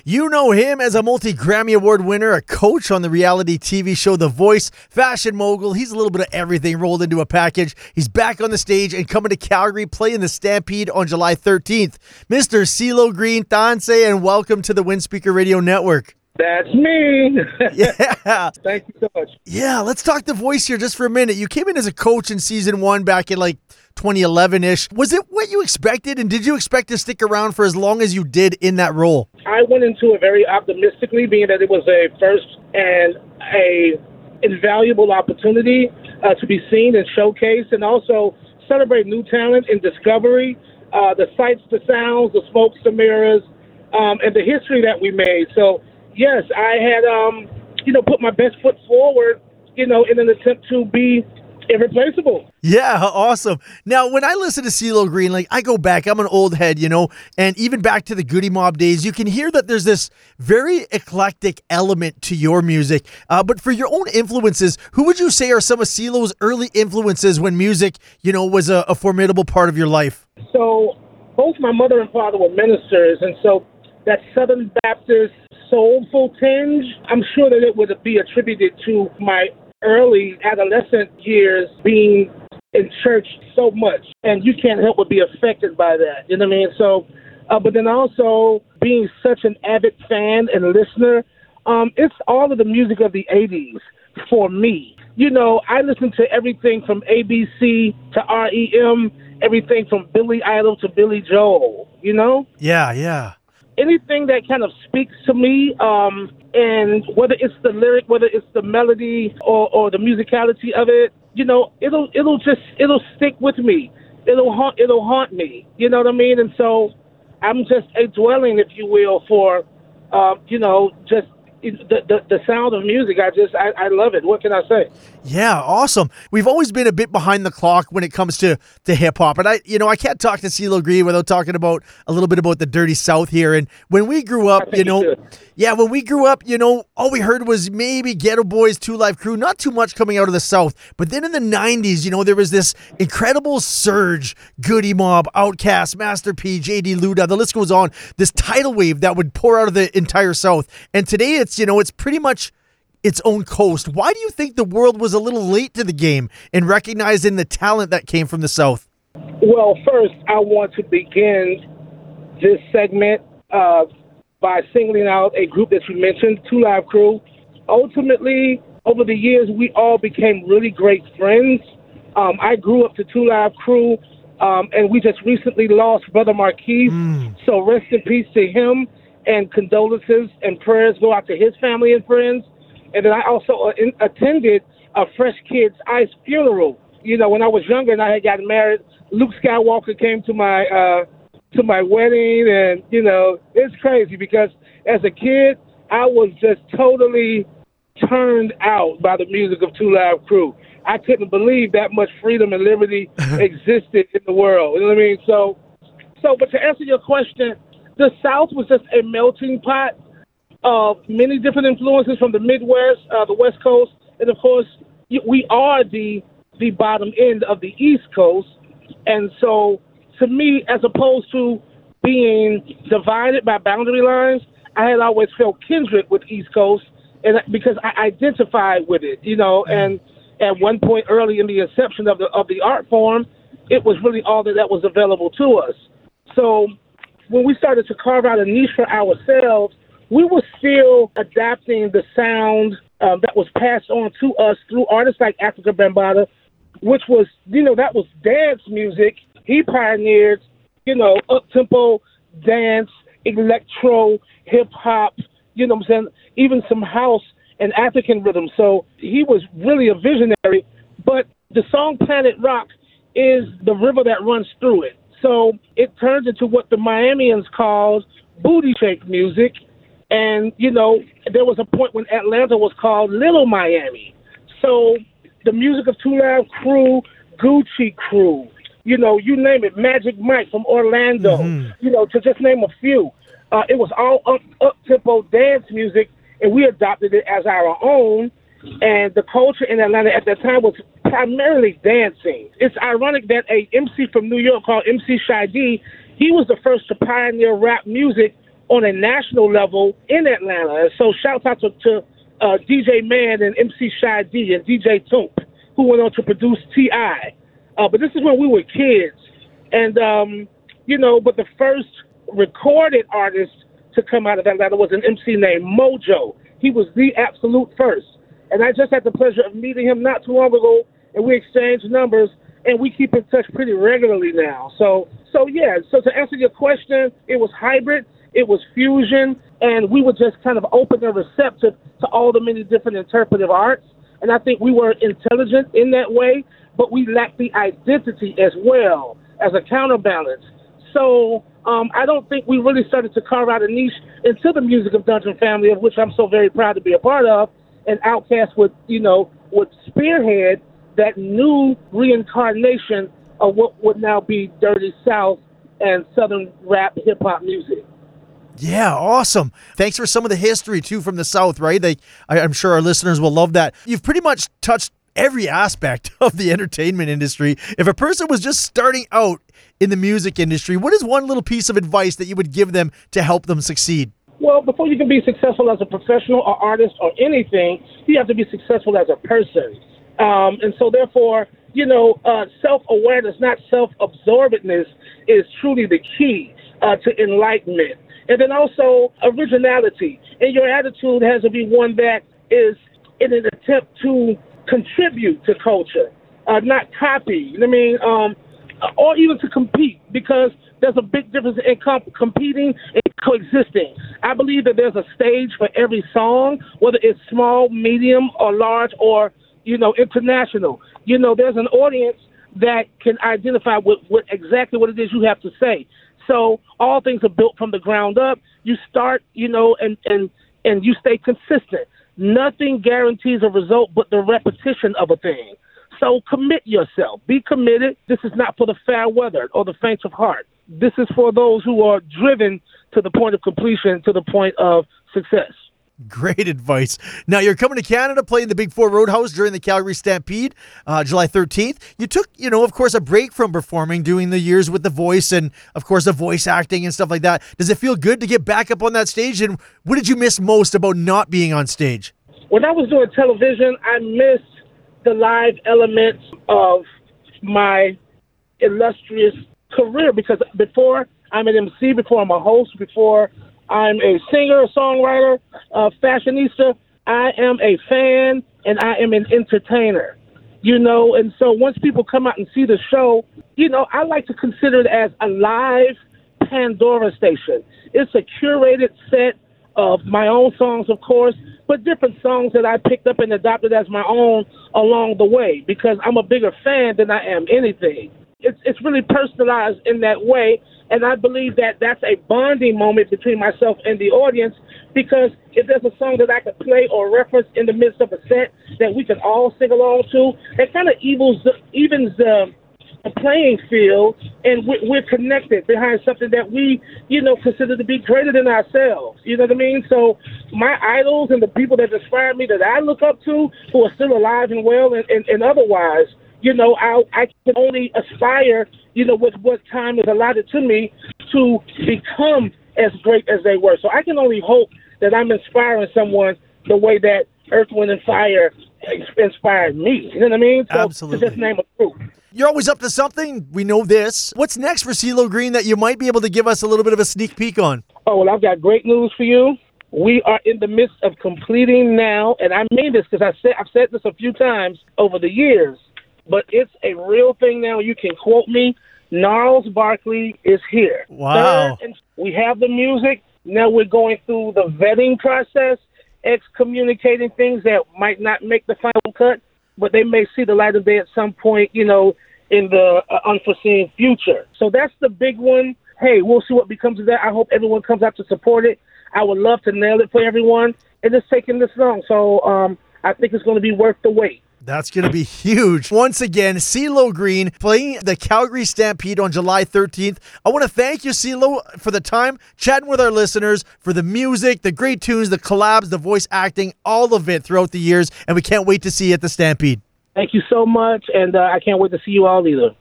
You know him as a multi-Grammy Award winner, a coach on the reality TV show The Voice, fashion mogul. He's a little bit of everything rolled into a package. He's back on the stage and coming to Calgary playing the Stampede on July 13th. Mr. CeeLo Green, Tansay, and welcome to the Windspeaker Radio Network. That's me. Yeah. Thank you so much. Yeah, let's talk The Voice here just for a minute. You came in as a coach in season 1 back in 2011-ish. Was it what you expected, and did you expect to stick around for as long as you did in that role? I went into it very optimistically, being that it was a first and a invaluable opportunity to be seen and showcased, and also celebrate new talent and discovery, the sights, the sounds, the smokes, the mirrors, and the history that we made. So, yes, I had, put my best foot forward, in an attempt to be irreplaceable. Yeah, awesome. Now, when I listen to CeeLo Green, I go back, I'm an old head, and even back to the Goody Mob days, you can hear that there's this very eclectic element to your music. But for your own influences, who would you say are some of CeeLo's early influences when music, was a formidable part of your life? So both my mother and father were ministers, and so that Southern Baptist soulful tinge, I'm sure that it would be attributed to my early adolescent years being in church so much, and you can't help but be affected by that. You know what I mean? So, but then also being such an avid fan and listener, it's all of the music of the 80s for me. I listen to everything from ABC to REM, everything from Billy Idol to Billy Joel, Yeah. Anything that kind of speaks to me, and whether it's the lyric, whether it's the melody or the musicality of it, it'll stick with me. It'll haunt me. You know what I mean? And so I'm just a dwelling, if you will, for just the sound of music. I love it. What can I say? Yeah, awesome. We've always been a bit behind the clock when it comes to hip hop, and I can't talk to CeeLo Green without talking about a little bit about the Dirty South here. And when we grew up, all we heard was maybe Ghetto Boys, 2 Live Crew, not too much coming out of the South. But then in the 90s, there was this incredible surge: Goody Mob, Outkast, Master P, JD Luda, the list goes on. This tidal wave that would pour out of the entire South. And today it's pretty much its own coast. Why do you think the world was a little late to the game in recognizing the talent that came from the South? Well, first, I want to begin this segment by singling out a group that you mentioned, 2 Live Crew. Ultimately, over the years, we all became really great friends. I grew up to 2 Live Crew, and we just recently lost Brother Marquise. So rest in peace to him, and condolences and prayers go out to his family and friends. And then I also attended a Fresh Kids Ice funeral. When I was younger and I had gotten married, Luke Skywalker came to my wedding, and it's crazy because as a kid I was just totally turned out by the music of 2 Live Crew. I couldn't believe that much freedom and liberty existed in the world. You know what I mean? So, but to answer your question, the South was just a melting pot of many different influences from the Midwest, the West Coast, and of course, we are the bottom end of the East Coast. And so, to me, as opposed to being divided by boundary lines, I had always felt kindred with East Coast, and because I identified with it, And at one point early in the inception of the art form, it was really all that was available to us. So, when we started to carve out a niche for ourselves, we were still adapting the sound that was passed on to us through artists like Africa Bambaataa, which was, that was dance music. He pioneered, up-tempo dance, electro, hip-hop, even some house and African rhythm. So he was really a visionary. But the song Planet Rock is the river that runs through it. So it turns into what the Miamians called booty shake music. And, there was a point when Atlanta was called Little Miami. So the music of 2 Live Crew, Gucci Crew, you name it, Magic Mike from Orlando, to just name a few. It was all up-tempo dance music, and we adopted it as our own. And the culture in Atlanta at that time was primarily dancing. It's ironic that a MC from New York called MC Shy D, he was the first to pioneer rap music on a national level in Atlanta. And so shout out to DJ Man and MC Shy D and DJ Toomp, who went on to produce T.I. But this is when we were kids. And, but the first recorded artist to come out of Atlanta was an MC named Mojo. He was the absolute first. And I just had the pleasure of meeting him not too long ago, and we exchanged numbers, and we keep in touch pretty regularly now. So to answer your question, it was hybrid, it was fusion, and we were just kind of open and receptive to all the many different interpretive arts. And I think we were intelligent in that way, but we lacked the identity as well as a counterbalance. So I don't think we really started to carve out a niche into the music of Dungeon Family, of which I'm so very proud to be a part of. And Outkast would spearhead that new reincarnation of what would now be Dirty South and Southern rap hip-hop music. Yeah, awesome. Thanks for some of the history, too, from the South, right? I'm sure our listeners will love that. You've pretty much touched every aspect of the entertainment industry. If a person was just starting out in the music industry, what is one little piece of advice that you would give them to help them succeed? Well, before you can be successful as a professional or artist or anything, you have to be successful as a person. And so, therefore, self-awareness, not self-absorbedness, is truly the key to enlightenment. And then also originality. And your attitude has to be one that is in an attempt to contribute to culture, not copy. You know what I mean? Or even to compete, because there's a big difference in competing and coexisting. I believe that there's a stage for every song, whether it's small, medium, or large, or, international. There's an audience that can identify with exactly what it is you have to say. So all things are built from the ground up. You start, and you stay consistent. Nothing guarantees a result but the repetition of a thing. So commit yourself. Be committed. This is not for the fair weather or the faint of heart. This is for those who are driven to the point of completion, to the point of success. Great advice. Now, you're coming to Canada, playing the Big Four Roadhouse during the Calgary Stampede, July 13th. You took, of course, a break from performing, doing the years with The Voice and, of course, the voice acting and stuff like that. Does it feel good to get back up on that stage? And what did you miss most about not being on stage? When I was doing television, I missed the live elements of my illustrious career, because before I'm an MC, before I'm a host, before I'm a singer, a songwriter, a fashionista, I am a fan and I am an entertainer, and so once people come out and see the show, I like to consider it as a live Pandora station. It's a curated set of my own songs, of course, but different songs that I picked up and adopted as my own along the way, because I'm a bigger fan than I am anything. It's really personalized in that way, and I believe that that's a bonding moment between myself and the audience, because if there's a song that I could play or reference in the midst of a set that we can all sing along to, it kind of evens the playing field, and we're connected behind something that we, consider to be greater than ourselves. You know what I mean? So my idols and the people that inspire me, that I look up to, who are still alive and well and otherwise, I can only aspire, with what time is allotted to me, to become as great as they were. So I can only hope that I'm inspiring someone the way that Earth, Wind, and Fire inspired me. You know what I mean? So Absolutely. To just name a group. You're always up to something. We know this. What's next for CeeLo Green that you might be able to give us a little bit of a sneak peek on? Oh, well, I've got great news for you. We are in the midst of completing now, and I mean this because I've said this a few times over the years, but it's a real thing now. You can quote me. Gnarls Barkley is here. Wow. We have the music. Now we're going through the vetting process, excommunicating things that might not make the final cut, but they may see the light of day at some point, in the unforeseen future. So that's the big one. Hey, we'll see what becomes of that. I hope everyone comes out to support it. I would love to nail it for everyone. And it's taking this long, so I think it's going to be worth the wait. That's going to be huge. Once again, CeeLo Green playing the Calgary Stampede on July 13th. I want to thank you, CeeLo, for the time chatting with our listeners, for the music, the great tunes, the collabs, the voice acting, all of it throughout the years, and we can't wait to see you at the Stampede. Thank you so much, and I can't wait to see you all either.